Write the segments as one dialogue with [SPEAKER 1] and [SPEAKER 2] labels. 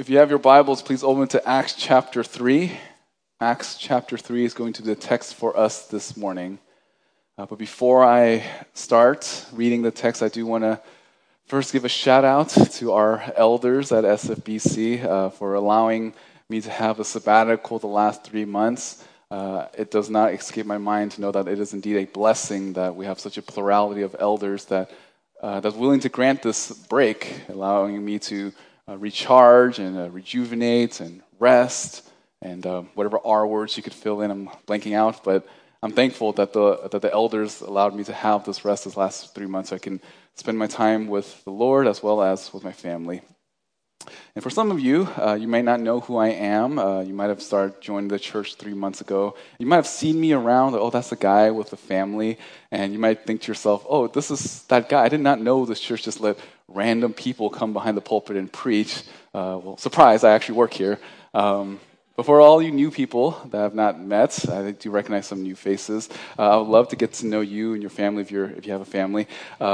[SPEAKER 1] If you have your Bibles, please open to Acts chapter 3. Acts chapter 3 is going to be the text for us this morning. But before I start reading the text, I do want to first give a shout out to our elders at SFBC for allowing me to have a sabbatical the last 3 months. It does not escape my mind to know that it is indeed a blessing that we have such a plurality of elders that's willing to grant this break, allowing me to recharge and rejuvenate and rest and whatever R words you could fill in. I'm blanking out, but I'm thankful that the elders allowed me to have this rest this last 3 months so I can spend my time with the Lord as well as with my family. And for some of you, you might not know who I am. You might have started joining the church 3 months ago. You might have seen me around. Oh, that's the guy with the family. And you might think to yourself, oh, this is that guy. I did not know this church just let random people come behind the pulpit and preach. Well, surprise, I actually work here. But for all you new people that I have not met, I do recognize some new faces. I would love to get to know you and your family if you have a family.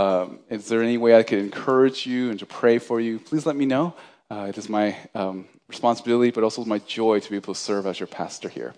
[SPEAKER 1] Is there any way I could encourage you and to pray for you? Please let me know. It is my responsibility, but also my joy to be able to serve as your pastor here.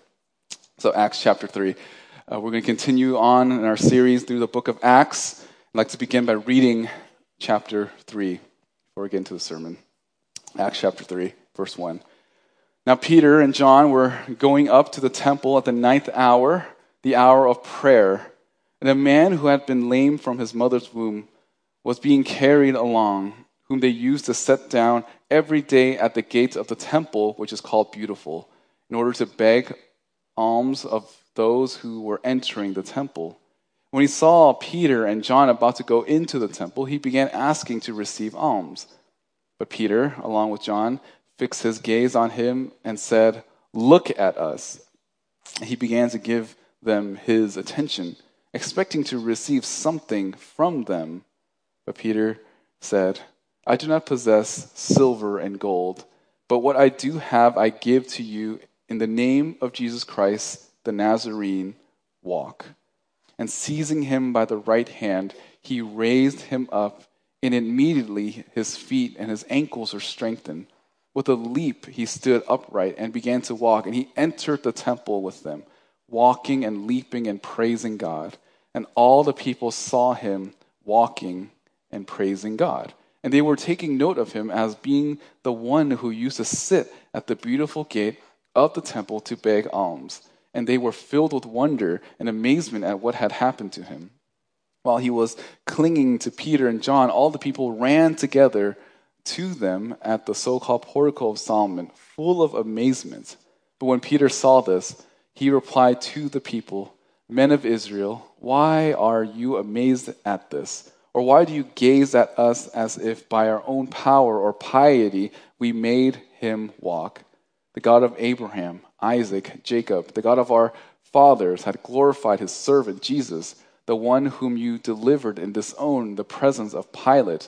[SPEAKER 1] So Acts chapter 3. We're going to continue on in our series through the book of Acts. I'd like to begin by reading chapter 3 before we get into the sermon. Acts chapter 3, verse 1. Now Peter and John were going up to the temple at the 9th hour, the hour of prayer. And a man who had been lame from his mother's womb was being carried along, whom they used to set down every day at the gate of the temple, which is called Beautiful, in order to beg alms of those who were entering the temple. When he saw Peter and John about to go into the temple, he began asking to receive alms. But Peter, along with John, fixed his gaze on him and said, "Look at us." He began to give them his attention, expecting to receive something from them. But Peter said, "I do not possess silver and gold, but what I do have I give to you. In the name of Jesus Christ, the Nazarene, walk." And seizing him by the right hand, he raised him up, and immediately his feet and his ankles were strengthened. With a leap he stood upright and began to walk, and he entered the temple with them, walking and leaping and praising God. And all the people saw him walking and praising God. And they were taking note of him as being the one who used to sit at the beautiful gate of the temple to beg alms. And they were filled with wonder and amazement at what had happened to him. While he was clinging to Peter and John, all the people ran together to them at the so-called portico of Solomon, full of amazement. But when Peter saw this, he replied to the people, "Men of Israel, why are you amazed at this? Or why do you gaze at us as if by our own power or piety we made him walk? The God of Abraham, Isaac, Jacob, the God of our fathers had glorified his servant Jesus, the one whom you delivered and disowned in the presence of Pilate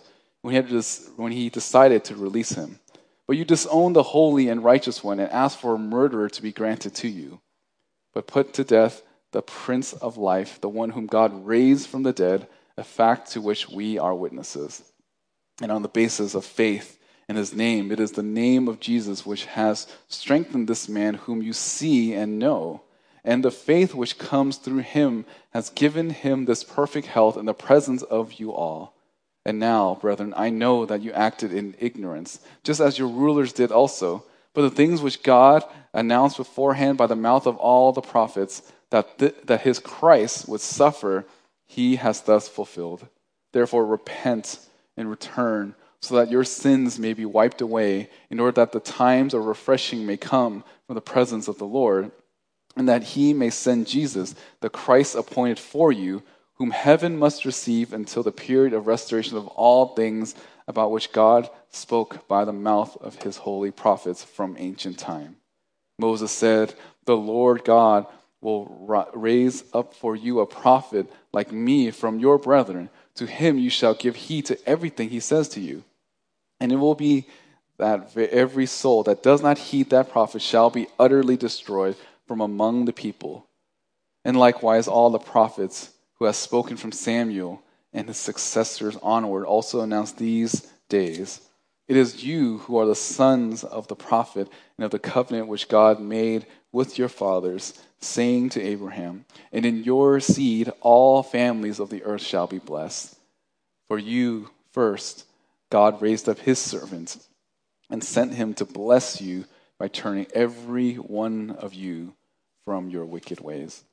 [SPEAKER 1] when he decided to release him. But you disowned the holy and righteous one and asked for a murderer to be granted to you. But put to death the Prince of Life, the one whom God raised from the dead, a fact to which we are witnesses. And on the basis of faith in his name, it is the name of Jesus which has strengthened this man whom you see and know. And the faith which comes through him has given him this perfect health in the presence of you all. And now, brethren, I know that you acted in ignorance, just as your rulers did also. But the things which God announced beforehand by the mouth of all the prophets, that his Christ would suffer, he has thus fulfilled. Therefore repent and return, so that your sins may be wiped away, in order that the times of refreshing may come from the presence of the Lord, and that he may send Jesus, the Christ appointed for you, whom heaven must receive until the period of restoration of all things about which God spoke by the mouth of his holy prophets from ancient time. Moses said, "The Lord God will raise up for you a prophet like me from your brethren. To him you shall give heed to everything he says to you. And it will be that every soul that does not heed that prophet shall be utterly destroyed from among the people. And likewise all the prophets who have spoken from Samuel and his successors onward also announced these days. It is you who are the sons of the prophet and of the covenant which God made with your fathers, saying to Abraham, and in your seed all families of the earth shall be blessed. For you first, God raised up his servant and sent him to bless you by turning every one of you from your wicked ways.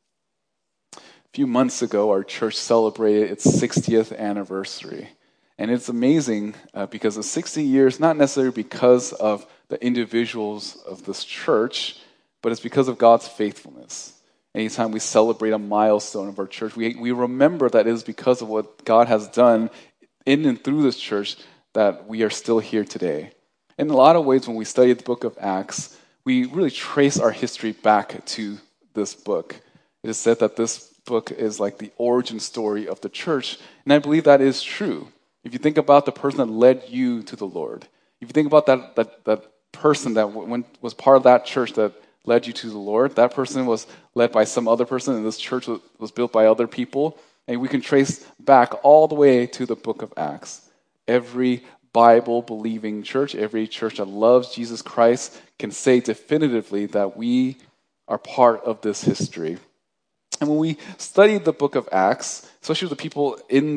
[SPEAKER 1] A few months ago, our church celebrated its 60th anniversary. And it's amazing because of 60 years, not necessarily because of the individuals of this church, but it's because of God's faithfulness. Anytime we celebrate a milestone of our church, we remember that it is because of what God has done in and through this church that we are still here today. In a lot of ways, when we study the book of Acts, we really trace our history back to this book. It is said that this book is like the origin story of the church, and I believe that is true. If you think about the person that led you to the Lord, if you think about that person that was part of that church that led you to the Lord, that person was led by some other person, and this church was built by other people, and we can trace back all the way to the book of Acts. Every Bible-believing church, every church that loves Jesus Christ can say definitively that we are part of this history. And when we study the book of Acts, especially the people in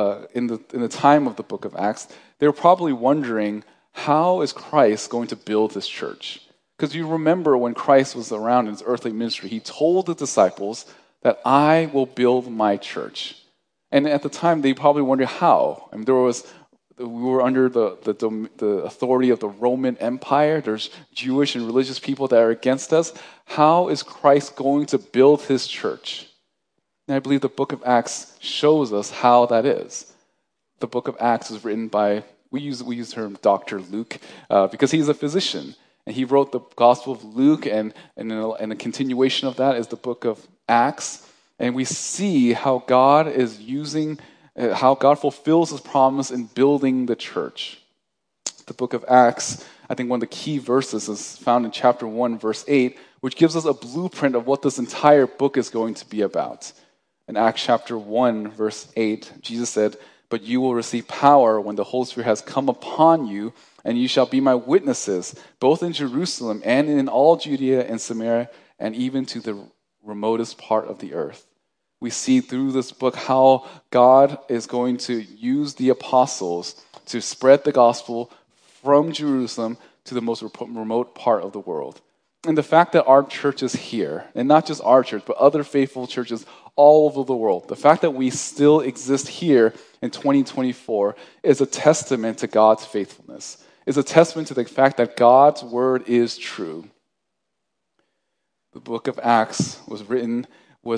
[SPEAKER 1] the time of the book of Acts, they were probably wondering, how is Christ going to build this church? Because you remember when Christ was around in his earthly ministry, he told the disciples that I will build my church. And at the time, they probably wondered how. I mean, we were under the authority of the Roman Empire. There's Jewish and religious people that are against us. How is Christ going to build his church? And I believe the book of Acts shows us how that is. The book of Acts is written by, we use the term Dr. Luke, because he's a physician. And he wrote the Gospel of Luke, and a continuation of that is the book of Acts. And we see how God is using how God fulfills his promise in building the church. The book of Acts, I think one of the key verses is found in chapter 1, verse 8, which gives us a blueprint of what this entire book is going to be about. In Acts chapter 1, verse 8, Jesus said, "But you will receive power when the Holy Spirit has come upon you, and you shall be my witnesses, both in Jerusalem and in all Judea and Samaria, and even to the remotest part of the earth." We see through this book how God is going to use the apostles to spread the gospel from Jerusalem to the most remote part of the world. And the fact that our church is here, and not just our church, but other faithful churches all over the world, the fact that we still exist here in 2024 is a testament to God's faithfulness. It's a testament to the fact that God's word is true. The book of Acts was written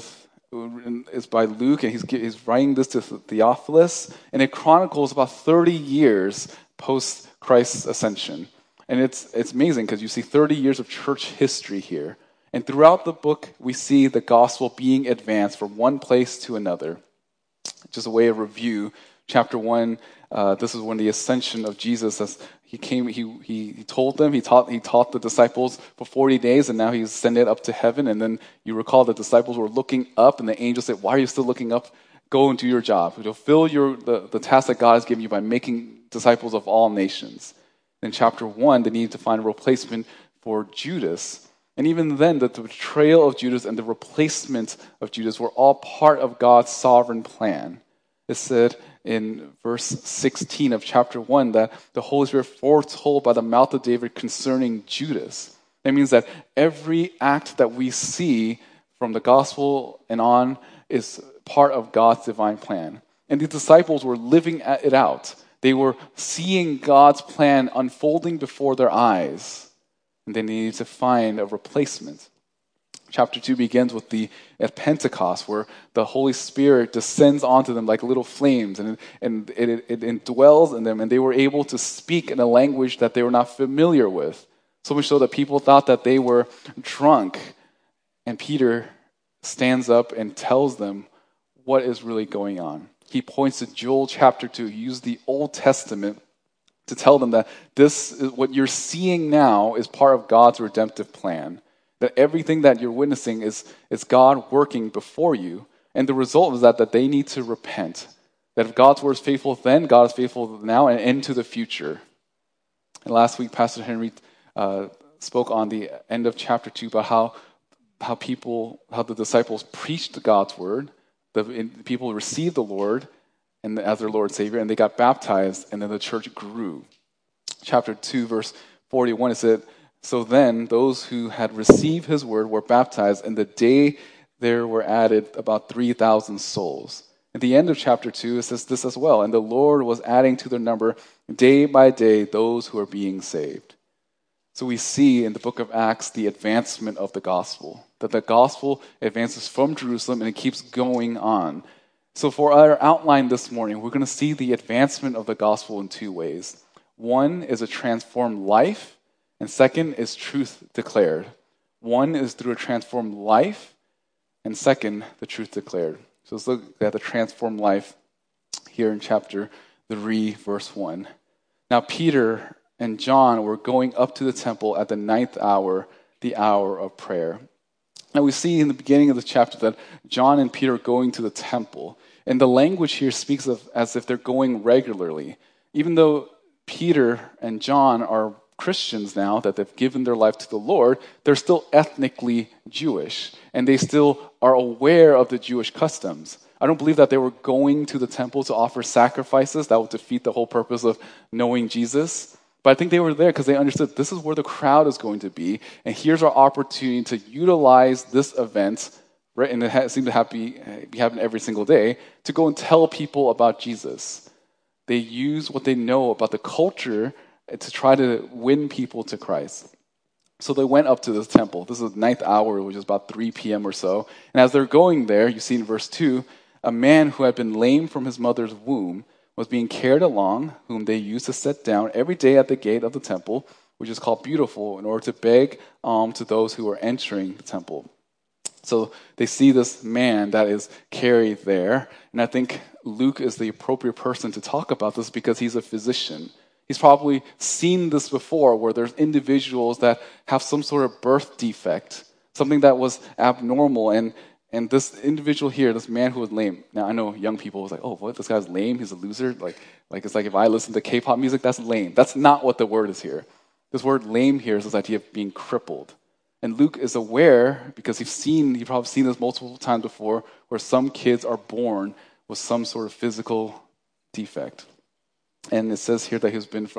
[SPEAKER 1] is by Luke, and he's writing this to Theophilus, and it chronicles about 30 years post Christ's ascension. And it's amazing because you see 30 years of church history here. And throughout the book, we see the gospel being advanced from one place to another. Just a way of review, chapter 1, this is when the ascension of Jesus, as he came, he told them, he taught the disciples for 40 days, and now he's ascended up to heaven. And then you recall the disciples were looking up, and the angel said, "Why are you still looking up? Go and do your job. Fulfill the task that God has given you by making disciples of all nations." In chapter 1, they needed to find a replacement for Judas. And even then, the betrayal of Judas and the replacement of Judas were all part of God's sovereign plan. It said in verse 16 of chapter 1 that the Holy Spirit foretold by the mouth of David concerning Judas. That means that every act that we see from the gospel and on is part of God's divine plan. And the disciples were living it out. They were seeing God's plan unfolding before their eyes, and they needed to find a replacement. Chapter 2 begins with at Pentecost, where the Holy Spirit descends onto them like little flames, and it indwells in them, and they were able to speak in a language that they were not familiar with. So much so that people thought that they were drunk. And Peter stands up and tells them what is really going on. He points to Joel chapter 2. He used the Old Testament to tell them that this is what you're seeing now is part of God's redemptive plan. That everything that you're witnessing is God working before you. And the result is that they need to repent. That if God's word is faithful then, God is faithful now and into the future. And last week, Pastor Henry spoke on the end of chapter 2 about how the disciples preached God's word, people received the Lord and as their Lord and Savior, and they got baptized, and then the church grew. Chapter 2, verse 41, it said, "So then those who had received his word were baptized, and the day there were added about 3,000 souls." At the end of chapter 2, it says this as well, "And the Lord was adding to their number day by day those who are being saved." So we see in the book of Acts the advancement of the gospel, that the gospel advances from Jerusalem and it keeps going on. So for our outline this morning, we're going to see the advancement of the gospel in two ways. One is a transformed life, and second is truth declared. One is through a transformed life, and second, the truth declared. So let's look at the transformed life here in chapter 3, verse 1. Now Peter and John were going up to the temple at the 9th hour, the hour of prayer. Now we see in the beginning of the chapter that John and Peter are going to the temple. And the language here speaks of as if they're going regularly. Even though Peter and John are Christians now, that they've given their life to the Lord, they're still ethnically Jewish. And they still are aware of the Jewish customs. I don't believe that they were going to the temple to offer sacrifices. That would defeat the whole purpose of knowing Jesus. But I think they were there because they understood this is where the crowd is going to be. And here's our opportunity to utilize this event, right? And it seems to be happening every single day, to go and tell people about Jesus. They use what they know about the culture to try to win people to Christ. So they went up to this temple. This is the 9th hour, which is about 3 p.m. or so. And as they're going there, you see in verse 2, a man who had been lame from his mother's womb was being carried along, whom they used to set down every day at the gate of the temple, which is called Beautiful, in order to beg alms to those who were entering the temple. So they see this man that is carried there, and I think Luke is the appropriate person to talk about this because he's a physician. He's probably seen this before where there's individuals that have some sort of birth defect, something that was abnormal, and this individual here, this man who was lame. Now, I know young people was like, oh, what? This guy's lame? He's a loser? Like it's like if I listen to K-pop music, that's lame. That's not what the word is here. This word lame here is this idea of being crippled. And Luke is aware, because he's probably seen this multiple times before, where some kids are born with some sort of physical defect. And it says here that he's been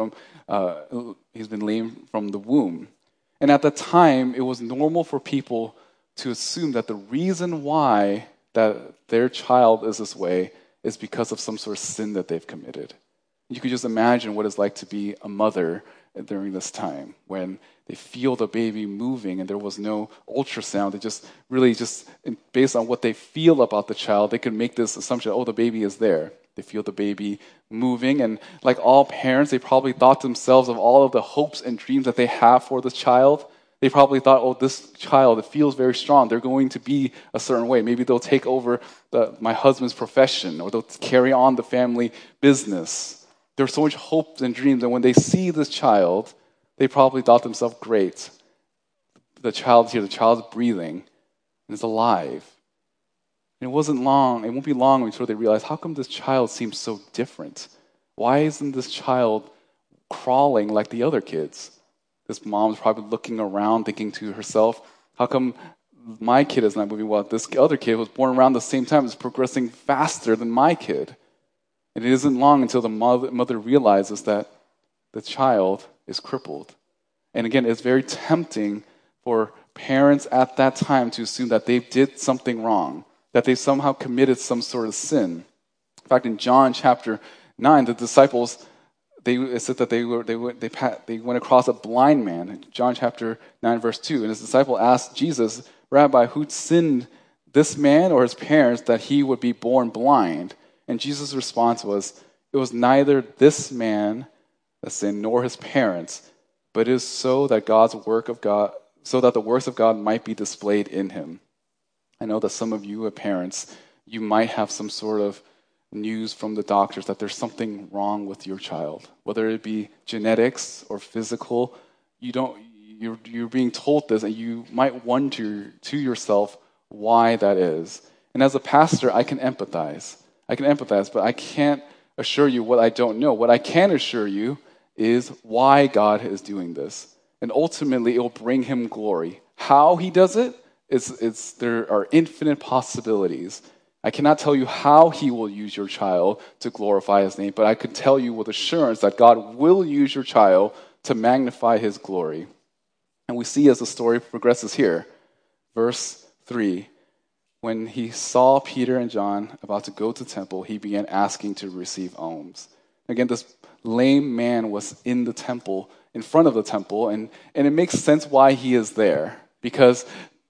[SPEAKER 1] lame from the womb. And at the time, it was normal for people to assume that the reason why that their child is this way is because of some sort of sin that they've committed. You can just imagine what it's like to be a mother during this time when they feel the baby moving and there was no ultrasound. They just based on what they feel about the child, they can make this assumption, oh, the baby is there. They feel the baby moving, and like all parents, they probably thought themselves of all of the hopes and dreams that they have for this child. They probably thought, oh, this child, it feels very strong. They're going to be a certain way. Maybe they'll take over my husband's profession, or they'll carry on the family business. There's so much hopes and dreams, and when they see this child, they probably thought to themselves, great, the child's here, the child's breathing, and it's alive. And it won't be long until they realize, how come this child seems so different? Why isn't this child crawling like the other kids? This mom's probably looking around, thinking to herself, how come my kid is not moving well? This other kid was born around the same time, is progressing faster than my kid. And it isn't long until the mother realizes that the child is crippled. And again, it's very tempting for parents at that time to assume that they did something wrong, that they somehow committed some sort of sin. In fact, in John chapter 9, the disciples, it said that they went across a blind man. In John chapter 9, verse 2, and his disciple asked Jesus, Rabbi, who sinned, this man or his parents, that he would be born blind? And Jesus' response was, it was neither this man that sinned nor his parents, but it is so that the works of God might be displayed in him. I know that some of you are parents, you might have some sort of news from the doctors that there's something wrong with your child, whether it be genetics or physical. You're being told this, and you might wonder to yourself why that is. And as a pastor, I can empathize, but I can't assure you what I don't know. What I can assure you is why God is doing this. And ultimately, it will bring him glory. How he does it, there are infinite possibilities. I cannot tell you how he will use your child to glorify his name, but I can tell you with assurance that God will use your child to magnify his glory. And we see as the story progresses here, verse 3, when he saw Peter and John about to go to the temple, he began asking to receive alms. Again, this lame man was in the temple, in front of the temple, and it makes sense why he is there. Because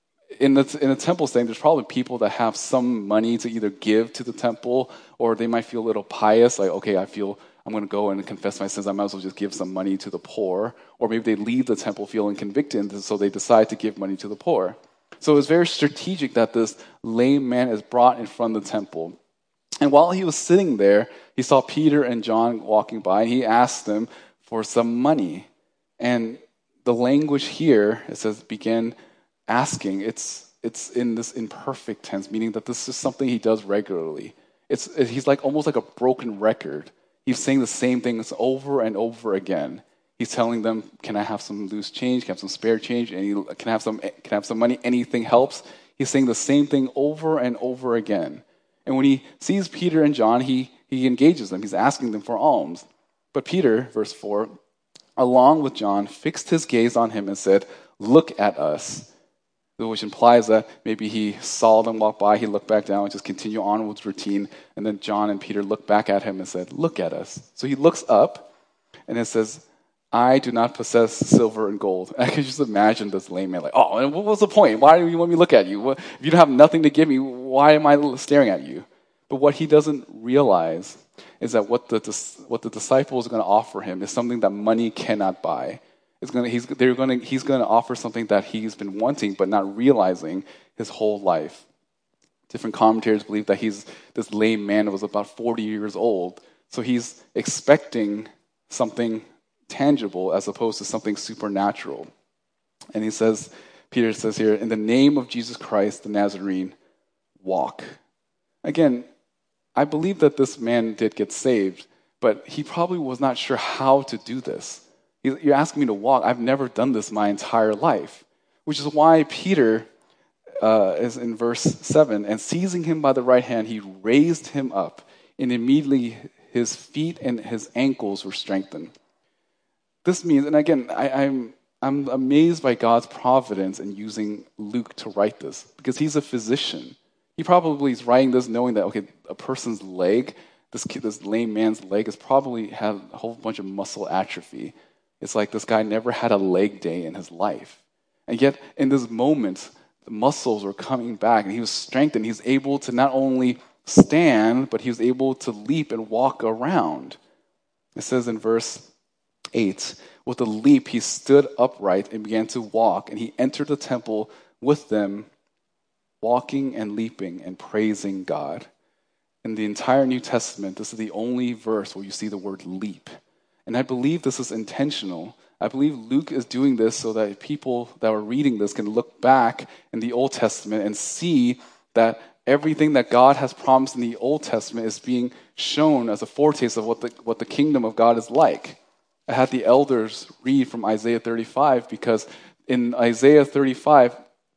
[SPEAKER 1] in the temple setting, there's probably people that have some money to either give to the temple, or they might feel a little pious, like, okay, I feel I'm going to go and confess my sins, I might as well just give some money to the poor. Or maybe they leave the temple feeling convicted, and so they decide to give money to the poor. So it's very strategic that this lame man is brought in front of the temple. And while he was sitting there, he saw Peter and John walking by, and he asked them for some money. And the language here, it says, began asking. It's in this imperfect tense, meaning that this is something he does regularly. He's like almost like a broken record. He's saying the same things over and over again. He's telling them, "Can I have some loose change? Can I have some spare change? Can I have some money? Anything helps." He's saying the same thing over and over again. And when he sees Peter and John, he engages them. He's asking them for alms. But Peter, verse 4, along with John, fixed his gaze on him and said, "Look at us," which implies that maybe he saw them walk by, he looked back down, and just continue on with routine. And then John and Peter looked back at him and said, "Look at us." So he looks up, and it says, "I do not possess silver and gold." I can just imagine this lame man like, "Oh, and what was the point? Why do you want me to look at you? If you don't have nothing to give me, why am I staring at you?" But what he doesn't realize is that what the disciples are going to offer him is something that money cannot buy. He's going to offer something that he's been wanting but not realizing his whole life. Different commentators believe that this lame man was about 40 years old, so he's expecting something tangible as opposed to something supernatural. And Peter says here, "In the name of Jesus Christ, the Nazarene, walk." Again, I believe that this man did get saved, but he probably was not sure how to do this. You're asking me to walk. I've never done this my entire life, which is why Peter is in verse 7, and seizing him by the right hand, he raised him up, and immediately his feet and his ankles were strengthened. This means, and again, I'm amazed by God's providence in using Luke to write this, because he's a physician. He probably is writing this knowing that, okay, a person's leg, this lame man's leg, has probably had a whole bunch of muscle atrophy. It's like this guy never had a leg day in his life. And yet, in this moment, the muscles were coming back, and he was strengthened. He's able to not only stand, but he was able to leap and walk around. It says in verse 8, with a leap, he stood upright and began to walk, and he entered the temple with them, walking and leaping and praising God. In the entire New Testament, this is the only verse where you see the word leap. And I believe this is intentional. I believe Luke is doing this so that people that are reading this can look back in the Old Testament and see that everything that God has promised in the Old Testament is being shown as a foretaste of what the kingdom of God is like. I had the elders read from Isaiah 35 because in Isaiah 35,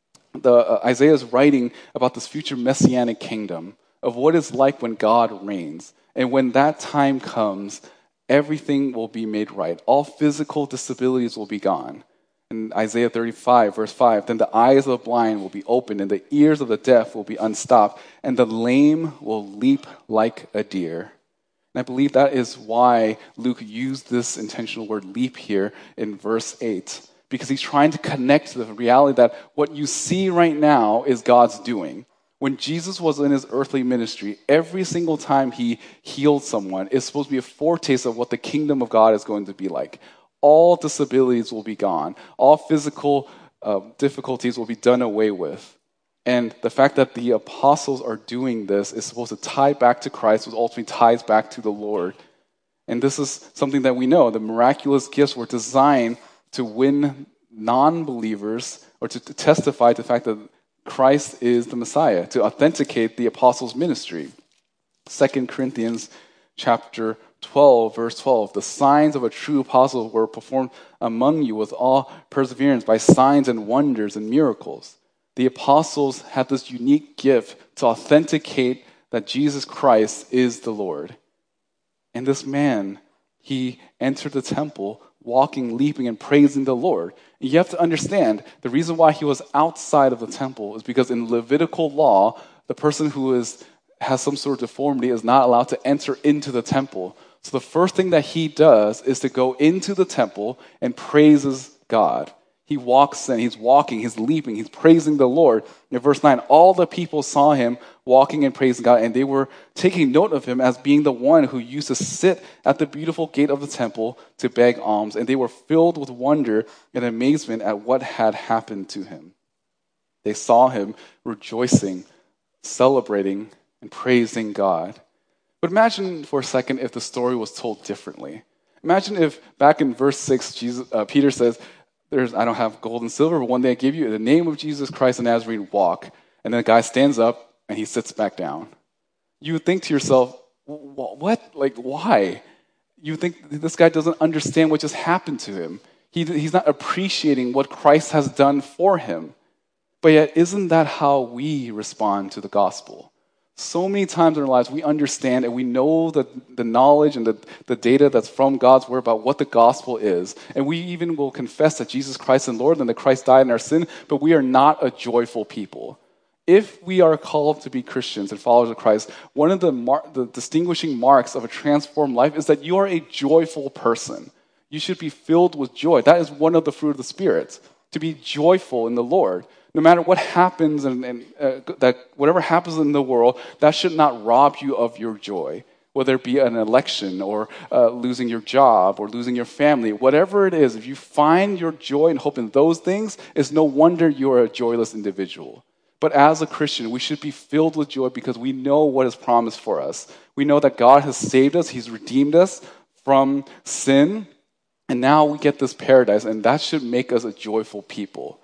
[SPEAKER 1] Isaiah is writing about this future messianic kingdom of what it's like when God reigns. And when that time comes, everything will be made right. All physical disabilities will be gone. In Isaiah 35, verse 5, then the eyes of the blind will be opened, and the ears of the deaf will be unstopped, and the lame will leap like a deer. And I believe that is why Luke used this intentional word leap here in verse 8, because he's trying to connect to the reality that what you see right now is God's doing. When Jesus was in his earthly ministry, every single time he healed someone, it's supposed to be a foretaste of what the kingdom of God is going to be like. All disabilities will be gone. All physical difficulties will be done away with. And the fact that the apostles are doing this is supposed to tie back to Christ, which ultimately ties back to the Lord. And this is something that we know. The miraculous gifts were designed to win non-believers or to testify to the fact that Christ is the Messiah, to authenticate the apostles' ministry. 2 Corinthians chapter 12, verse 12, the signs of a true apostle were performed among you with all perseverance by signs and wonders and miracles. The apostles had this unique gift to authenticate that Jesus Christ is the Lord. And this man, he entered the temple walking, leaping, and praising the Lord. And you have to understand, the reason why he was outside of the temple is because in Levitical law, the person who has some sort of deformity is not allowed to enter into the temple. So the first thing that he does is to go into the temple and praises God. He walks in, he's walking, he's leaping, he's praising the Lord. In verse 9, all the people saw him walking and praising God, and they were taking note of him as being the one who used to sit at the beautiful gate of the temple to beg alms, and they were filled with wonder and amazement at what had happened to him. They saw him rejoicing, celebrating, and praising God. But imagine for a second if the story was told differently. Imagine if back in verse 6, Peter says, I don't have gold and silver, but one thing I give you, in the name of Jesus Christ the Nazarene, walk. And then the guy stands up and he sits back down. You would think to yourself, what? Like, why? You think this guy doesn't understand what just happened to him. He's not appreciating what Christ has done for him. But yet, isn't that how we respond to the gospel? So many times in our lives, we understand and we know the knowledge and the data that's from God's word about what the gospel is. And we even will confess that Jesus Christ is Lord and that Christ died in our sin, but we are not a joyful people. If we are called to be Christians and followers of Christ, one of the distinguishing marks of a transformed life is that you are a joyful person. You should be filled with joy. That is one of the fruit of the Spirit, to be joyful in the Lord. No matter what happens that whatever happens in the world, that should not rob you of your joy, whether it be an election or losing your job or losing your family. Whatever it is, if you find your joy and hope in those things, it's no wonder you're a joyless individual. But as a Christian, we should be filled with joy because we know what is promised for us. We know that God has saved us, He's redeemed us from sin, and now we get this paradise, and that should make us a joyful people.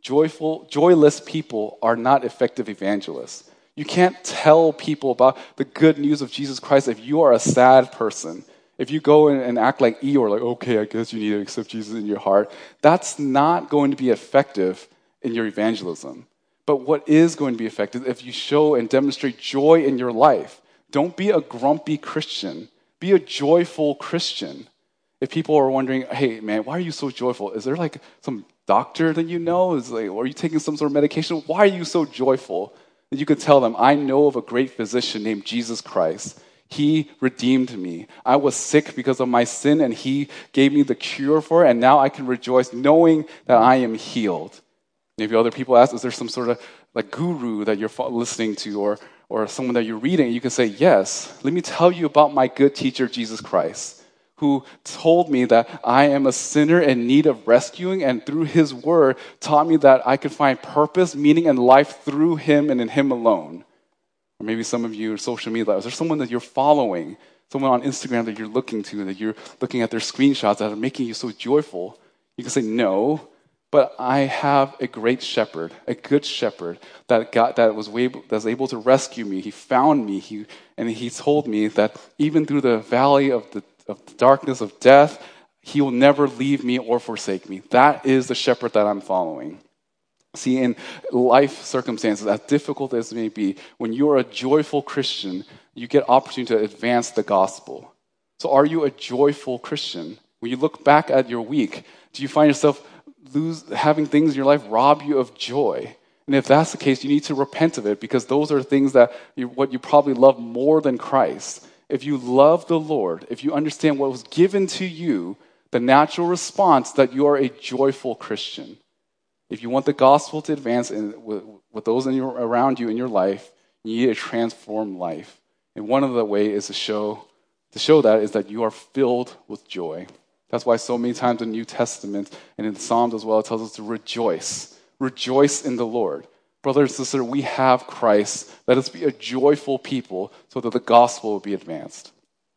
[SPEAKER 1] Joyless people are not effective evangelists. You can't tell people about the good news of Jesus Christ if you are a sad person. If you go and act like Eeyore, like, okay, I guess you need to accept Jesus in your heart, that's not going to be effective in your evangelism. But what is going to be effective if you show and demonstrate joy in your life? Don't be a grumpy Christian. Be a joyful Christian. If people are wondering, hey, man, why are you so joyful? Is there like some doctor that you know? Are you taking some sort of medication? Why are you so joyful? And you could tell them, I know of a great physician named Jesus Christ. He redeemed me. I was sick because of my sin, and He gave me the cure for it, and now I can rejoice knowing that I am healed. Maybe other people ask, is there some sort of like guru that you're listening to or someone that you're reading? You can say, yes. Let me tell you about my good teacher, Jesus Christ, who told me that I am a sinner in need of rescuing, and through His word taught me that I could find purpose, meaning, and life through Him and in Him alone. Or maybe some of you are social media. Is there someone that you're following, someone on Instagram that you're looking to, that you're looking at their screenshots that are making you so joyful? You can say, no, but I have a great shepherd, a good shepherd that was able to rescue me. He found me, and He told me that even through the valley of the darkness of death, He will never leave me or forsake me. That is the shepherd that I'm following. See, in life circumstances, as difficult as it may be, when you are a joyful Christian, you get opportunity to advance the gospel. So are you a joyful Christian? When you look back at your week, do you find yourself having things in your life rob you of joy? And if that's the case, you need to repent of it, because those are things that what you probably love more than Christ. If you love the Lord, if you understand what was given to you, the natural response that you are a joyful Christian. If you want the gospel to advance with those around you in your life, you need a transformed life. And one of the ways to show that is that you are filled with joy. That's why so many times in the New Testament and in the Psalms as well, it tells us to rejoice. Rejoice in the Lord. Brothers and sisters, we have Christ. Let us be a joyful people so that the gospel will be advanced.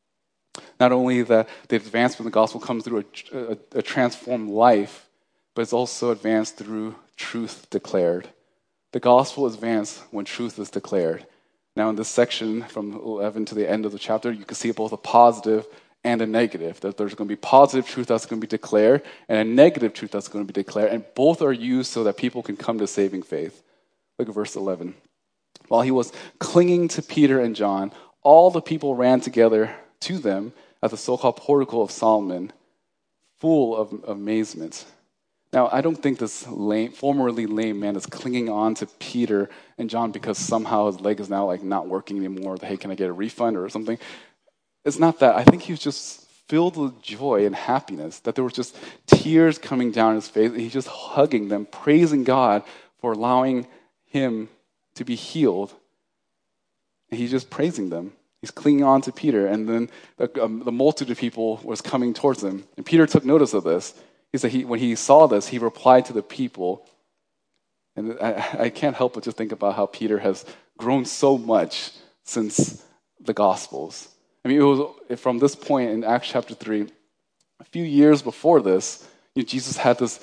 [SPEAKER 1] Not only that the advancement of the gospel comes through a transformed life, but it's also advanced through truth declared. The gospel is advanced when truth is declared. Now in this section, from 11 to the end of the chapter, you can see both a positive and a negative. That there's going to be positive truth that's going to be declared and a negative truth that's going to be declared. And both are used so that people can come to saving faith. Look at verse 11. While he was clinging to Peter and John, all the people ran together to them at the so-called portico of Solomon, full of amazement. Now, I don't think this formerly lame man is clinging on to Peter and John because somehow his leg is now like not working anymore. Hey, can I get a refund or something? It's not that. I think he was just filled with joy and happiness, that there were just tears coming down his face, and he's just hugging them, praising God for allowing him to be healed. And he's just praising them. He's clinging on to Peter, and then the multitude of people was coming towards him. And Peter took notice of this. He said when he saw this, he replied to the people. And I can't help but just think about how Peter has grown so much since the Gospels. I mean, it was from this point in Acts chapter 3, a few years before this, Jesus had this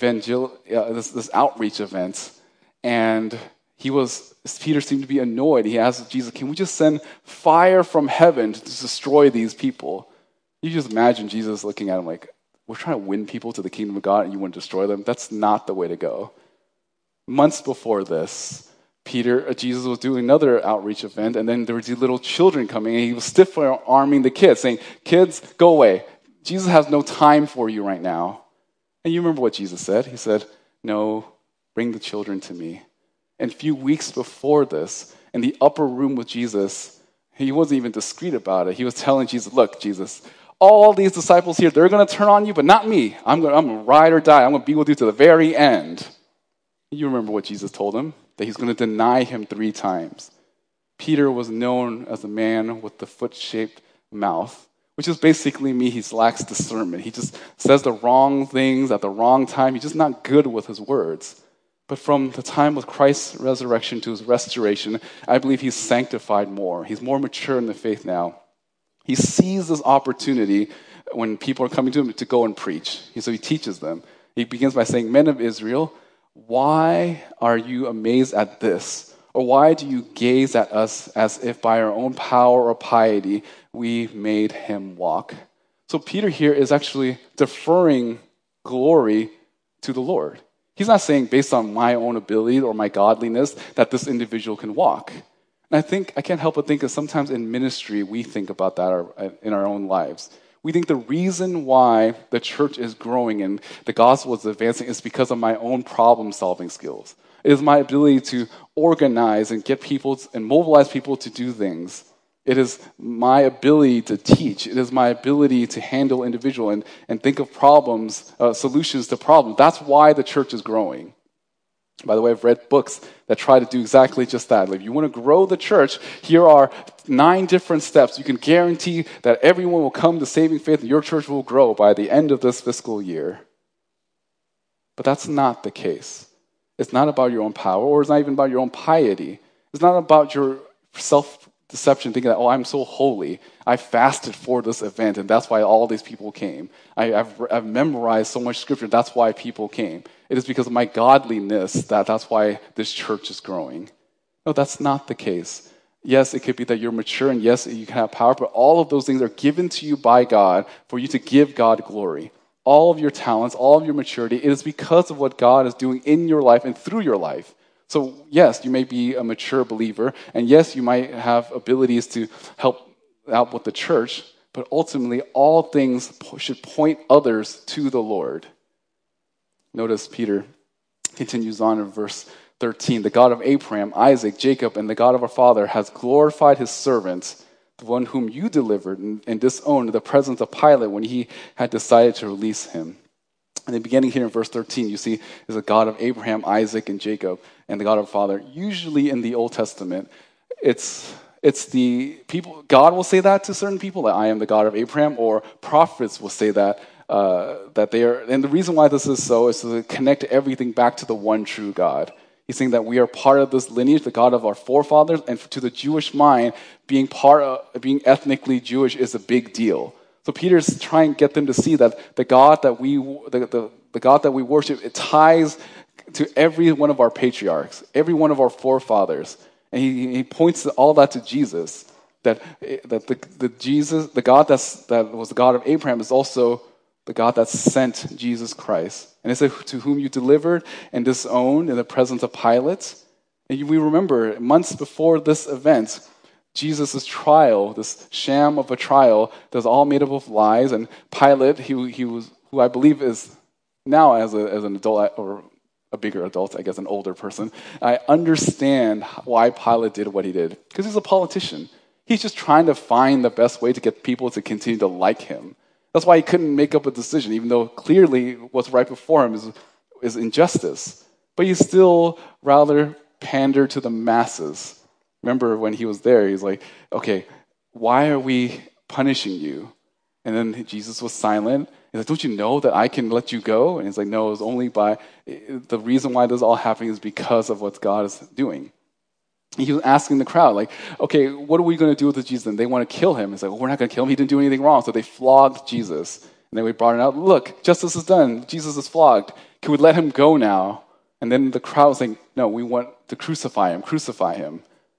[SPEAKER 1] this outreach event, and Peter seemed to be annoyed. He asked Jesus, can we just send fire from heaven to destroy these people? You just imagine Jesus looking at him like, we're trying to win people to the kingdom of God and you want to destroy them? That's not the way to go. Months before this, Jesus was doing another outreach event, and then there were these little children coming, and he was stiff-arming the kids, saying, kids, go away. Jesus has no time for you right now. And you remember what Jesus said? He said, no, bring the children to me. And a few weeks before this, in the upper room with Jesus, he wasn't even discreet about it. He was telling Jesus, look, Jesus, all these disciples here, they're going to turn on you, but not me. I'm going to ride or die. I'm going to be with you to the very end. You remember what Jesus told him, that he's going to deny him 3 times. Peter was known as a man with the foot-shaped mouth, which is basically me. He lacks discernment. He just says the wrong things at the wrong time. He's just not good with his words. But from the time of Christ's resurrection to his restoration, I believe he's sanctified more. He's more mature in the faith now. He sees this opportunity when people are coming to him to go and preach. So he teaches them. He begins by saying, men of Israel, why are you amazed at this? Or why do you gaze at us as if by our own power or piety we made him walk? So Peter here is actually deferring glory to the Lord. He's not saying based on my own ability or my godliness that this individual can walk. And I can't help but think that sometimes in ministry we think about that in our own lives. We think the reason why the church is growing and the gospel is advancing is because of my own problem-solving skills. It is my ability to organize and get people and mobilize people to do things. It is my ability to teach. It is my ability to handle individual and think of problems, solutions to problems. That's why the church is growing. By the way, I've read books that try to do exactly just that. If you want to grow the church, here are 9 different steps. You can guarantee that everyone will come to saving faith and your church will grow by the end of this fiscal year. But that's not the case. It's not about your own power, or it's not even about your own piety. It's not about your self-deception, thinking that, I'm so holy. I fasted for this event, and that's why all these people came. I've memorized so much scripture, that's why people came. It is because of my godliness that's why this church is growing. No, that's not the case. Yes, it could be that you're mature, and yes, you can have power, but all of those things are given to you by God for you to give God glory. All of your talents, all of your maturity, it is because of what God is doing in your life and through your life. So yes, you may be a mature believer, and yes, you might have abilities to help out with the church, but ultimately all things should point others to the Lord. Notice Peter continues on in verse 13. The God of Abraham, Isaac, Jacob, and the God of our father has glorified his servant, the one whom you delivered and disowned in the presence of Pilate when he had decided to release him. And then beginning here in verse 13, you see is the God of Abraham, Isaac, and Jacob, and the God of our father. Usually in the Old Testament, it's the people, God will say that to certain people, that I am the God of Abraham, or prophets will say that they are. And the reason why this is so is to connect everything back to the one true God. He's saying that we are part of this lineage, the God of our forefathers, and to the Jewish mind, being ethnically Jewish is a big deal. So Peter's trying to get them to see that the God that we worship, it ties to every one of our patriarchs, every one of our forefathers, and he points all that to Jesus. that the Jesus, the God that was the God of Abraham, is also the God that sent Jesus Christ. And it said, to whom you delivered and disowned in the presence of Pilate. And we remember, months before this event, Jesus' trial, this sham of a trial, that's all made up of lies. And Pilate, who I believe is now as an adult, or a bigger adult, I guess an older person, I understand why Pilate did what he did. Because he's a politician. He's just trying to find the best way to get people to continue to like him. That's why he couldn't make up a decision, even though clearly what's right before him is injustice. But he still rather pandered to the masses. Remember when he was there, he's like, okay, why are we punishing you? And then Jesus was silent. He's like, don't you know that I can let you go? And he's like, no, it's only by, the reason why this is all happening is because of what God is doing. He was asking the crowd, like, okay, what are we going to do with this Jesus? And they want to kill him. He's like, well, we're not going to kill him. He didn't do anything wrong. So they flogged Jesus. And then we brought it out. Look, justice is done. Jesus is flogged. Can we let him go now? And then the crowd was saying, no, we want to crucify him, crucify him.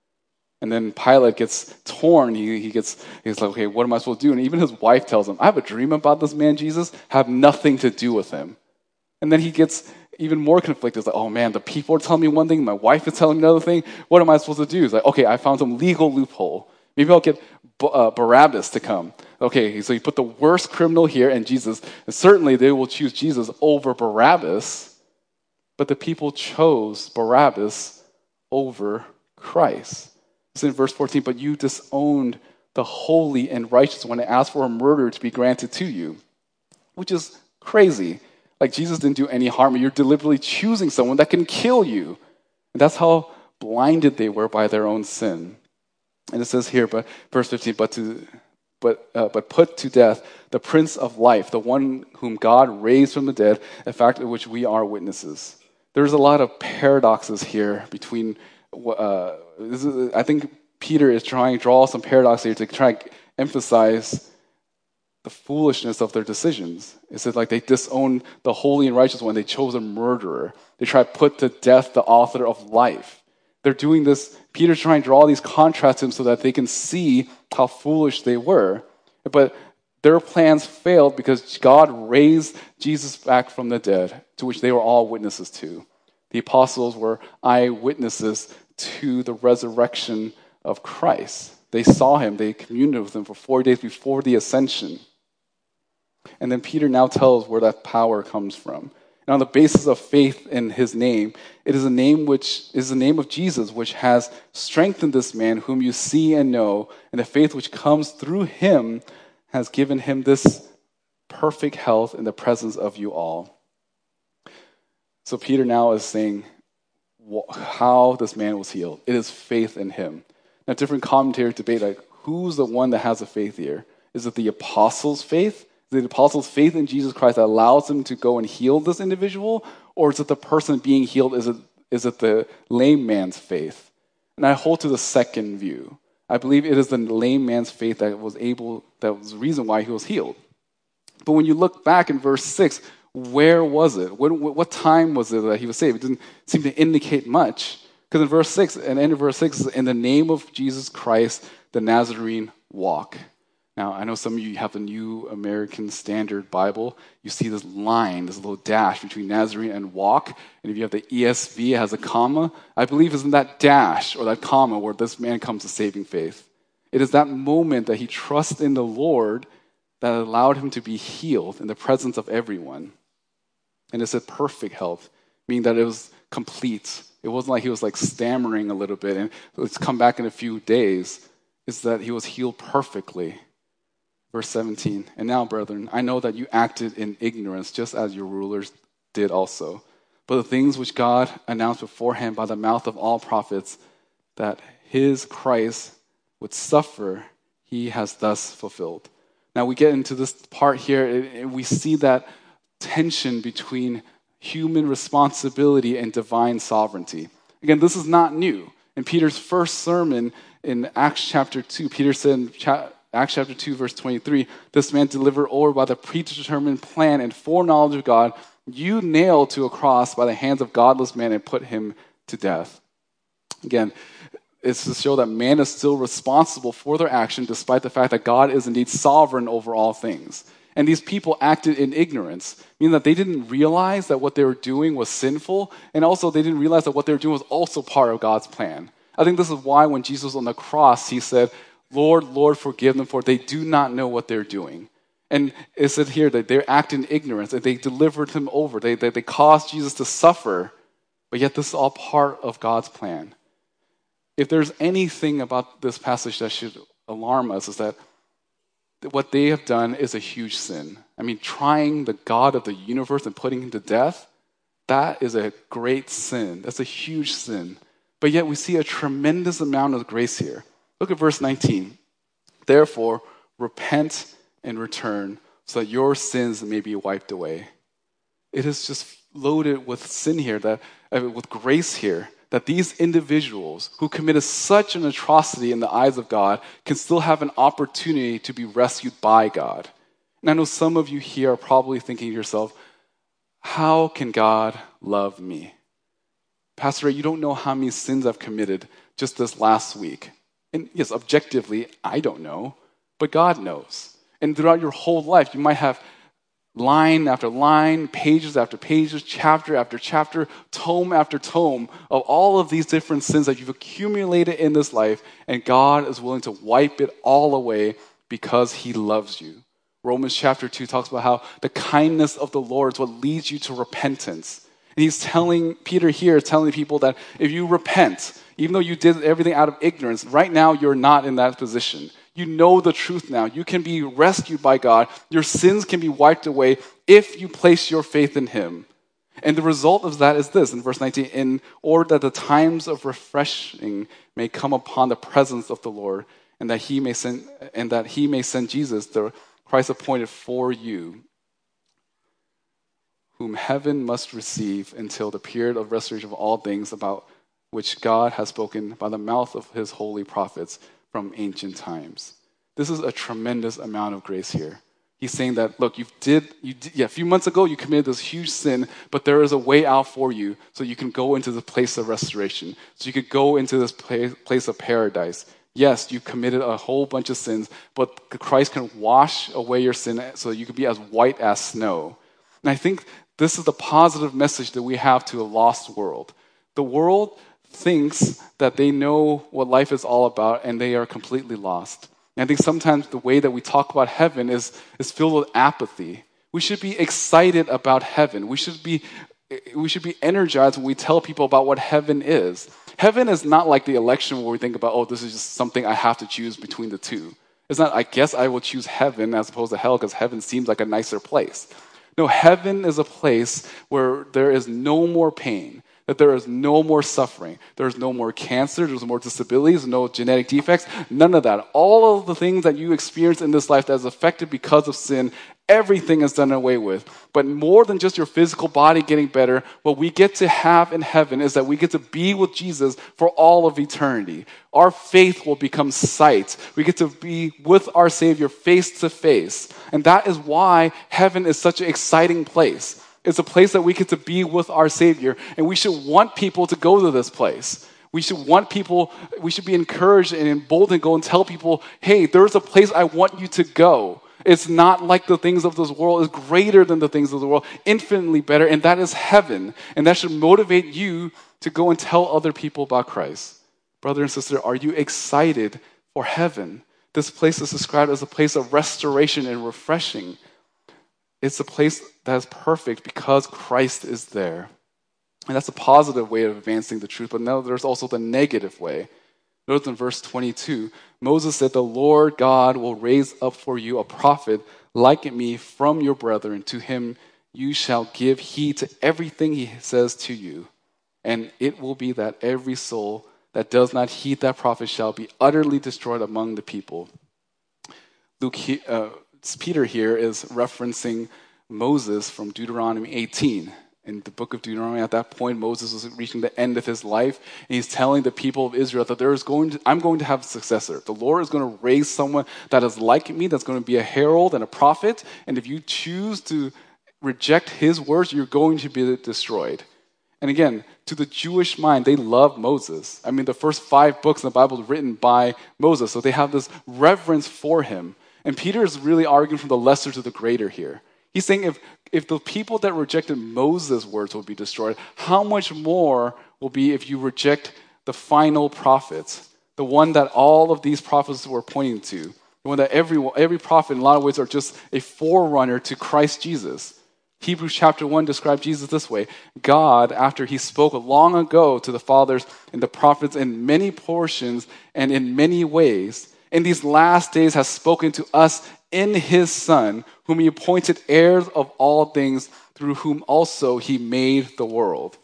[SPEAKER 1] And then Pilate gets torn. He's like, okay, what am I supposed to do? And even his wife tells him, I have a dream about this man, Jesus. Have nothing to do with him. And then he gets even more conflicted. It's like, oh man, the people are telling me one thing, my wife is telling me another thing. What am I supposed to do? It's like, okay, I found some legal loophole. Maybe I'll get Barabbas to come. Okay, so you put the worst criminal here and Jesus, and certainly they will choose Jesus over Barabbas, but the people chose Barabbas over Christ. It's in verse 14, but you disowned the holy and righteous one and asked for a murderer to be granted to you, which is crazy. Like Jesus didn't do any harm, and you're deliberately choosing someone that can kill you. And that's how blinded they were by their own sin. And it says here, but verse 15, but put to death the Prince of Life, the one whom God raised from the dead, a fact of which we are witnesses. There's a lot of paradoxes here between. I think Peter is trying to draw some paradox here to try to emphasize the foolishness of their decisions. It says like they disowned the holy and righteous one. They chose a murderer. They try to put to death the author of life. They're doing this. Peter's trying to draw these contrasts to them so that they can see how foolish they were. But their plans failed because God raised Jesus back from the dead, to which they were all witnesses to. The apostles were eyewitnesses to the resurrection of Christ. They saw him. They communed with him for 4 days before the ascension. And then Peter now tells where that power comes from. And on the basis of faith in his name, it is a name which is the name of Jesus, which has strengthened this man whom you see and know, and the faith which comes through him has given him this perfect health in the presence of you all. So Peter now is saying how this man was healed. It is faith in him. Now different commentators debate like who's the one that has the faith here? Is it the apostles' faith? Is it the apostles' faith in Jesus Christ that allows them to go and heal this individual? Or is it the person being healed? Is it the lame man's faith? And I hold to the second view. I believe it is the lame man's faith that was the reason why he was healed. But when you look back in verse 6, where was it? What time was it that he was saved? It didn't seem to indicate much. Because in verse 6, and end of verse 6, in the name of Jesus Christ, the Nazarene walk. Now, I know some of you have the New American Standard Bible. You see this line, this little dash between Nazarene and walk. And if you have the ESV, it has a comma. I believe it's in that dash or that comma where this man comes to saving faith. It is that moment that he trusts in the Lord that allowed him to be healed in the presence of everyone. And it said perfect health, meaning that it was complete. It wasn't like he was like stammering a little bit and let's come back in a few days. It's that he was healed perfectly. Verse 17, and now, brethren, I know that you acted in ignorance just as your rulers did also. But the things which God announced beforehand by the mouth of all prophets, that his Christ would suffer, he has thus fulfilled. Now we get into this part here, and we see that tension between human responsibility and divine sovereignty. Again, this is not new. In Peter's first sermon in Acts chapter 2, Peter said in Acts chapter 2, verse 23, this man delivered over by the predetermined plan and foreknowledge of God, you nailed to a cross by the hands of godless men and put him to death. Again, It's to show that man is still responsible for their action despite the fact that God is indeed sovereign over all things. And these people acted in ignorance, meaning that they didn't realize that what they were doing was sinful, and also they didn't realize that what they were doing was also part of God's plan. I think this is why when Jesus was on the cross, he said, Lord, Lord, forgive them, for they do not know what they're doing. And it said here that they acted in ignorance, and they delivered him over. They caused Jesus to suffer, but yet this is all part of God's plan. If there's anything about this passage that should alarm us, is that what they have done is a huge sin. I mean, trying the God of the universe and putting him to death, that is a great sin. That's a huge sin. But yet we see a tremendous amount of grace here. Look at verse 19. Therefore, repent and return so that your sins may be wiped away. It is just loaded with sin here, with grace here, that these individuals who committed such an atrocity in the eyes of God can still have an opportunity to be rescued by God. And I know some of you here are probably thinking to yourself, how can God love me? Pastor Ray, you don't know how many sins I've committed just this last week. And yes, objectively, I don't know, but God knows. And throughout your whole life, you might have line after line, pages after pages, chapter after chapter, tome after tome of all of these different sins that you've accumulated in this life, and God is willing to wipe it all away because he loves you. Romans chapter 2 talks about how the kindness of the Lord is what leads you to repentance. And he's telling, Peter here is telling people that if you repent, even though you did everything out of ignorance, right now you're not in that position. You know the truth now. You can be rescued by God. Your sins can be wiped away if you place your faith in him. And the result of that is this, in verse 19, in order that the times of refreshing may come upon the presence of the Lord, and that he may send Jesus, the Christ appointed for you, whom heaven must receive until the period of restoration of all things, about which God has spoken by the mouth of his holy prophets from ancient times. This is a tremendous amount of grace here. He's saying that, look, a few months ago you committed this huge sin, but there is a way out for you so you can go into the place of restoration. So you could go into this place of paradise. Yes, you committed a whole bunch of sins, but Christ can wash away your sin so that you can be as white as snow. And I think this is the positive message that we have to a lost world. The world thinks that they know what life is all about, and they are completely lost. And I think sometimes the way that we talk about heaven is filled with apathy. We should be excited about heaven. We should be energized when we tell people about what heaven is. Heaven is not like the election where we think about, oh, this is just something I have to choose between the two. It's not, I guess I will choose heaven as opposed to hell because heaven seems like a nicer place. No, heaven is a place where there is no more pain, that there is no more suffering, there's no more cancer, there's no more disabilities, no genetic defects, none of that. All of the things that you experience in this life that is affected because of sin, everything is done away with. But more than just your physical body getting better, what we get to have in heaven is that we get to be with Jesus for all of eternity. Our faith will become sight. We get to be with our Savior face to face. And that is why heaven is such an exciting place. It's a place that we get to be with our Savior, and we should want people to go to this place. We should be encouraged and emboldened to go and tell people, hey, there's a place I want you to go. It's not like the things of this world. It's greater than the things of the world, infinitely better, and that is heaven. And that should motivate you to go and tell other people about Christ. Brother and sister, are you excited for heaven? This place is described as a place of restoration and refreshing. It's a place that is perfect because Christ is there. And that's a positive way of advancing the truth. But now there's also the negative way. Notice in verse 22, Moses said, the Lord God will raise up for you a prophet like me from your brethren. To him you shall give heed to everything he says to you. And it will be that every soul that does not heed that prophet shall be utterly destroyed among the people. Peter here is referencing Moses from Deuteronomy 18. In the book of Deuteronomy, at that point, Moses was reaching the end of his life, and he's telling the people of Israel that I'm going to have a successor. The Lord is going to raise someone that is like me, that's going to be a herald and a prophet, and if you choose to reject his words, you're going to be destroyed. And again, to the Jewish mind, they love Moses. I mean, the first 5 books in the Bible were written by Moses, so they have this reverence for him. And Peter is really arguing from the lesser to the greater here. He's saying if the people that rejected Moses' words will be destroyed, how much more will be if you reject the final prophets, the one that all of these prophets were pointing to, the one that every prophet in a lot of ways are just a forerunner to Christ Jesus. Hebrews chapter 1 describes Jesus this way: God, after he spoke long ago to the fathers and the prophets in many portions and in many ways, in these last days has spoken to us in his Son, whom he appointed heirs of all things, through whom also he made the world.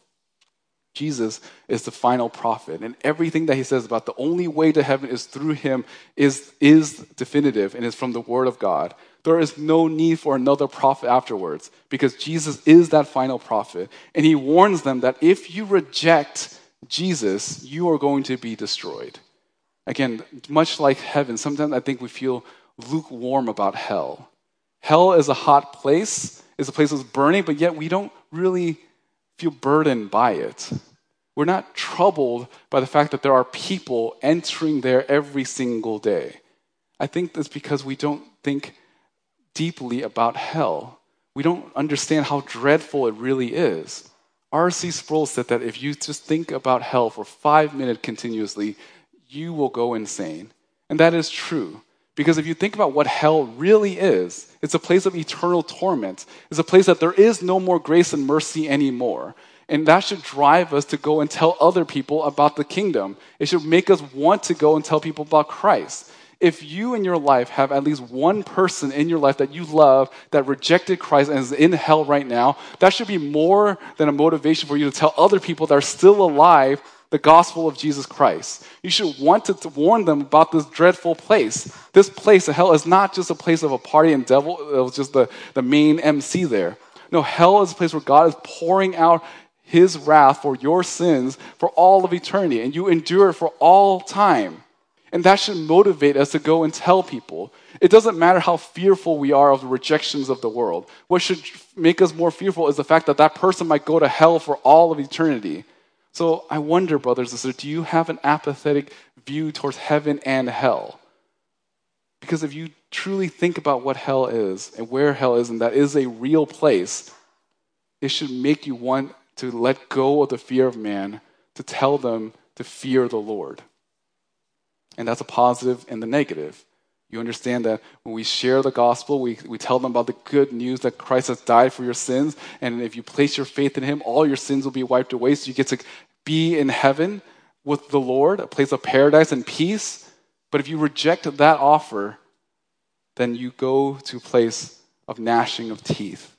[SPEAKER 1] Jesus is the final prophet, and everything that he says about the only way to heaven is through him is definitive and is from the Word of God. There is no need for another prophet afterwards, because Jesus is that final prophet, and he warns them that if you reject Jesus, you are going to be destroyed. Again, much like heaven, sometimes I think we feel lukewarm about hell. Hell is a hot place, is a place that's burning, but yet we don't really feel burdened by it. We're not troubled by the fact that there are people entering there every single day. I think that's because we don't think deeply about hell. We don't understand how dreadful it really is. R.C. Sproul said that if you just think about hell for 5 minutes continuously, you will go insane. And that is true. Because if you think about what hell really is, it's a place of eternal torment. It's a place that there is no more grace and mercy anymore. And that should drive us to go and tell other people about the kingdom. It should make us want to go and tell people about Christ. If you in your life have at least one person in your life that you love that rejected Christ and is in hell right now, that should be more than a motivation for you to tell other people that are still alive the gospel of Jesus Christ. You should want to warn them about this dreadful place. This place of hell is not just a place of a party and devil. It was just the main MC there. No, hell is a place where God is pouring out his wrath for your sins for all of eternity, and you endure it for all time. And that should motivate us to go and tell people. It doesn't matter how fearful we are of the rejections of the world. What should make us more fearful is the fact that that person might go to hell for all of eternity. So I wonder, brothers and sisters, do you have an apathetic view towards heaven and hell? Because if you truly think about what hell is and where hell is, and that is a real place, it should make you want to let go of the fear of man, to tell them to fear the Lord. And that's a positive and the negative. You understand that when we share the gospel, we tell them about the good news that Christ has died for your sins, and if you place your faith in him, all your sins will be wiped away, so you get to be in heaven with the Lord, a place of paradise and peace. But if you reject that offer, then you go to a place of gnashing of teeth.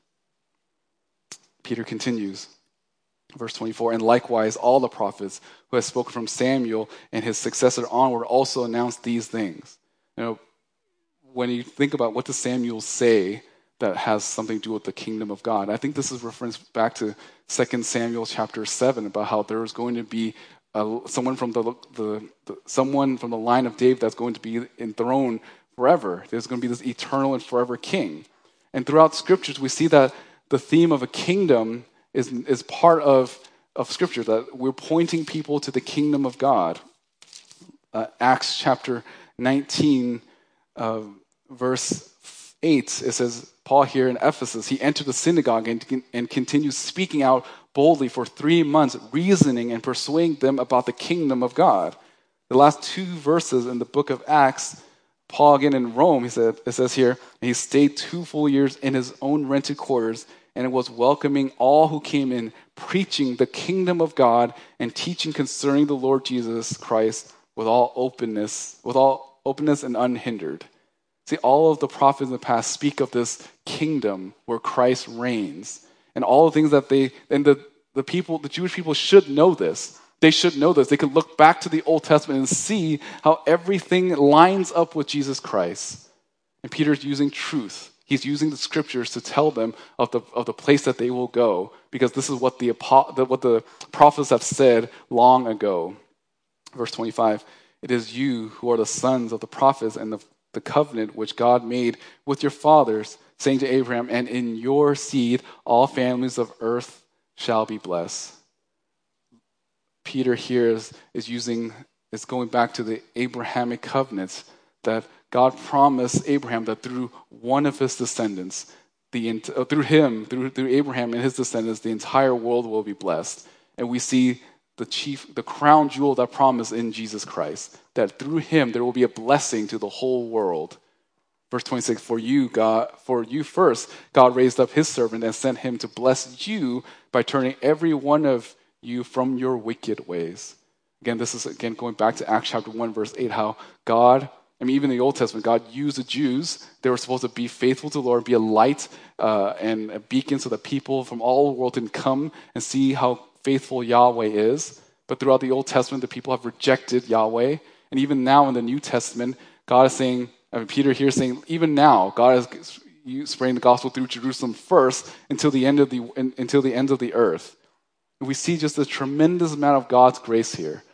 [SPEAKER 1] Peter continues. Verse 24, and likewise all the prophets who have spoken from Samuel and his successor onward also announced these things. You know, when you think about what does Samuel say that has something to do with the kingdom of God, I think this is reference back to 2 Samuel chapter 7 about how there is going to be someone from someone from the line of David that's going to be enthroned forever. There's going to be this eternal and forever king. And throughout scriptures, we see that the theme of a kingdom is part of Scripture, that we're pointing people to the kingdom of God. Acts chapter 19, verse 8, it says, Paul here in Ephesus, he entered the synagogue and continued speaking out boldly for 3 months, reasoning and persuading them about the kingdom of God. The last 2 verses in the book of Acts, Paul again in Rome, it says here, and he stayed 2 full years in his own rented quarters, and it was welcoming all who came in, preaching the kingdom of God and teaching concerning the Lord Jesus Christ with all openness and unhindered. See, all of the prophets in the past speak of this kingdom where Christ reigns, and all the things that the Jewish people should know this. They should know this. They could look back to the Old Testament and see how everything lines up with Jesus Christ. And Peter's using truth. He's using the scriptures to tell them of the place that they will go, because this is what the prophets have said long ago. Verse 25, it is you who are the sons of the prophets and the covenant which God made with your fathers, saying to Abraham, and in your seed all families of earth shall be blessed. Peter here is going back to the Abrahamic covenants that God promised Abraham that through one of his descendants, through Abraham and his descendants, the entire world will be blessed. And we see the crown jewel of that promise in Jesus Christ, that through him there will be a blessing to the whole world. Verse 26, for you first, God raised up his servant and sent him to bless you by turning every one of you from your wicked ways. Again, this is going back to Acts chapter 1, verse 8, how God, even in the Old Testament, God used the Jews. They were supposed to be faithful to the Lord, be a light and a beacon so that people from all the world can come and see how faithful Yahweh is. But throughout the Old Testament, the people have rejected Yahweh. And even now in the New Testament, God is saying, Peter here is saying, even now, God is spreading the gospel through Jerusalem first until the end of the earth. And we see just a tremendous amount of God's grace here.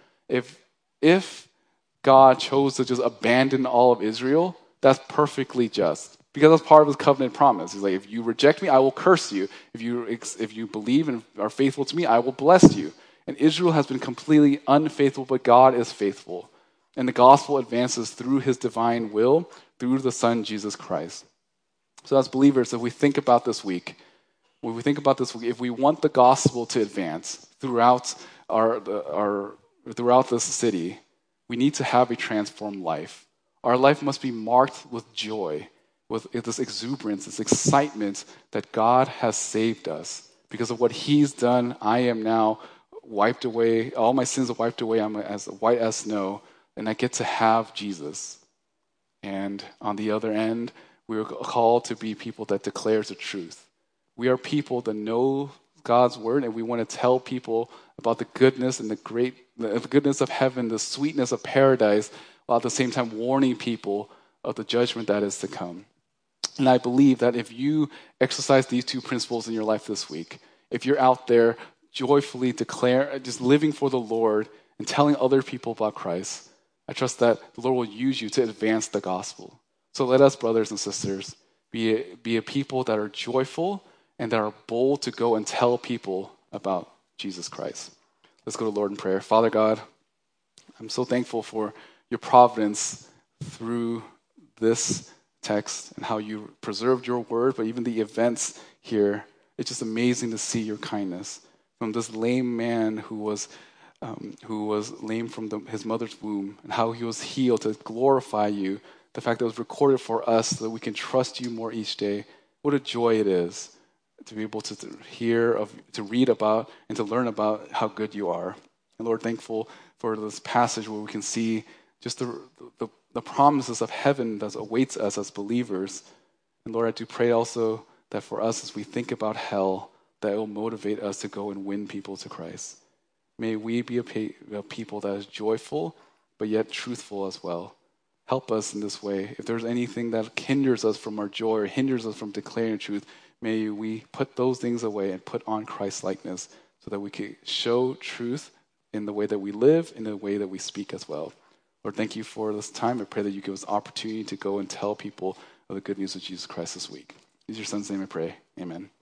[SPEAKER 1] If God chose to just abandon all of Israel, that's perfectly just. Because that's part of his covenant promise. He's like, if you reject me, I will curse you. If you believe and are faithful to me, I will bless you. And Israel has been completely unfaithful, but God is faithful. And the gospel advances through his divine will, through the Son, Jesus Christ. So as believers, if we think about this week, if we want the gospel to advance throughout throughout this city, we need to have a transformed life. Our life must be marked with joy, with this exuberance, this excitement that God has saved us. Because of what he's done, I am now wiped away. All my sins are wiped away. I'm as white as snow. And I get to have Jesus. And on the other end, we are called to be people that declares the truth. We are people that know God's word, and we want to tell people about the goodness and the goodness of heaven, the sweetness of paradise, while at the same time warning people of the judgment that is to come. And I believe that if you exercise these two principles in your life this week, if you're out there joyfully just living for the Lord and telling other people about Christ, I trust that the Lord will use you to advance the gospel. So let us, brothers and sisters, be a people that are joyful and that are bold to go and tell people about Jesus Christ. Let's go to the Lord in prayer. Father God, I'm so thankful for your providence through this text and how you preserved your word, but even the events here. It's just amazing to see your kindness. From this lame man who was lame from his mother's womb, and how he was healed to glorify you, the fact that it was recorded for us so that we can trust you more each day. What a joy it is to be able to read about, and to learn about how good you are. And Lord, thankful for this passage where we can see just the promises of heaven that awaits us as believers. And Lord, I do pray also that for us, as we think about hell, that it will motivate us to go and win people to Christ. May we be a people that is joyful, but yet truthful as well. Help us in this way. If there's anything that hinders us from our joy or hinders us from declaring the truth, may we put those things away and put on Christ-likeness so that we can show truth in the way that we live, in the way that we speak as well. Lord, thank you for this time. I pray that you give us opportunity to go and tell people of the good news of Jesus Christ this week. In your son's name I pray. Amen.